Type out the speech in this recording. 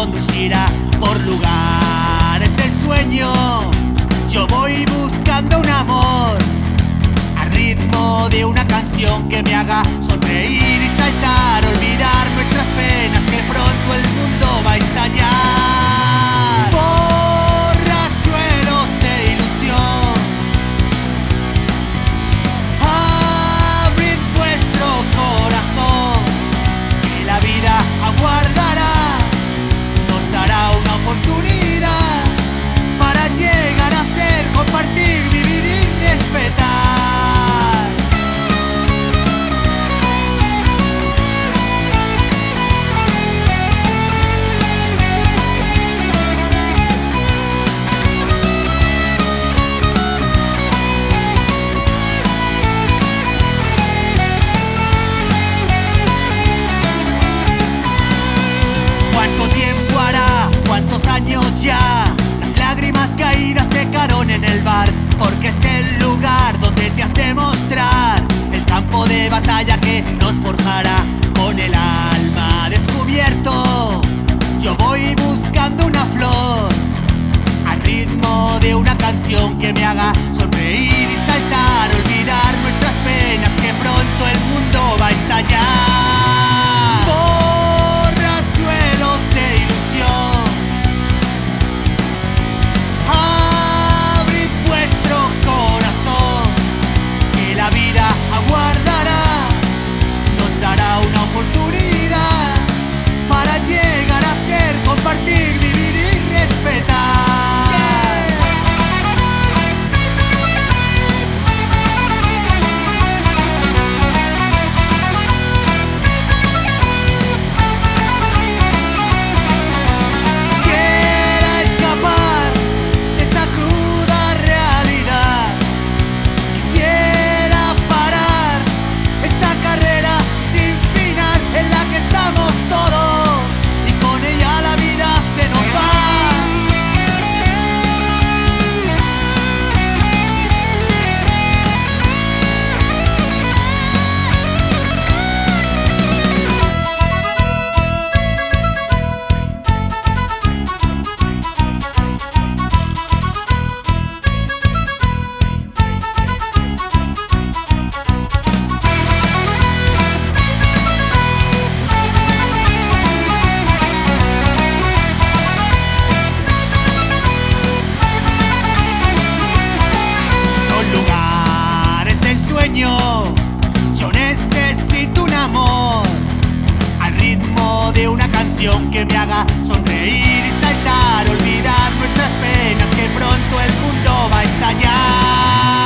conducirá por lugares de sueño. Yo voy buscando un amor al ritmo de una canción que me haga sonreír y saltar, olvidar nuestras penas, que pronto el mundo va a estallar. Borrachuelos de ilusión, abrid vuestro corazón, que la vida aguardará, nos dará una oportunidad para llegar a ser, compartir, vivir y respetar. ¿Cuánto tiempo hará? ¿Cuántos años ya? Las lágrimas caídas secaron en el bar, porque es el lugar donde te has de mostrar, el campo de batalla que nos forjará con el alma descubierto. Yo voy buscando una flor al ritmo de una canción que me haga sonreír y saltar, olvidar nuestras penas, que pronto el mundo va a estallar. Borrachuelos de ilusión, abrid vuestro corazón, que la vida aguardará, nos dará una oportunidad para llegar a ser, compartir, vivir y respetar. Quisiera escapar de esta cruda realidad, quisiera parar esta carrera sin final en la que estamos todos, y con ella la vida se nos va. Son lugares del sueño, yo necesito un amor al ritmo de una canción que me haga sonreír y saltar, olvidar nuestras penas, que pronto el mundo va a estallar.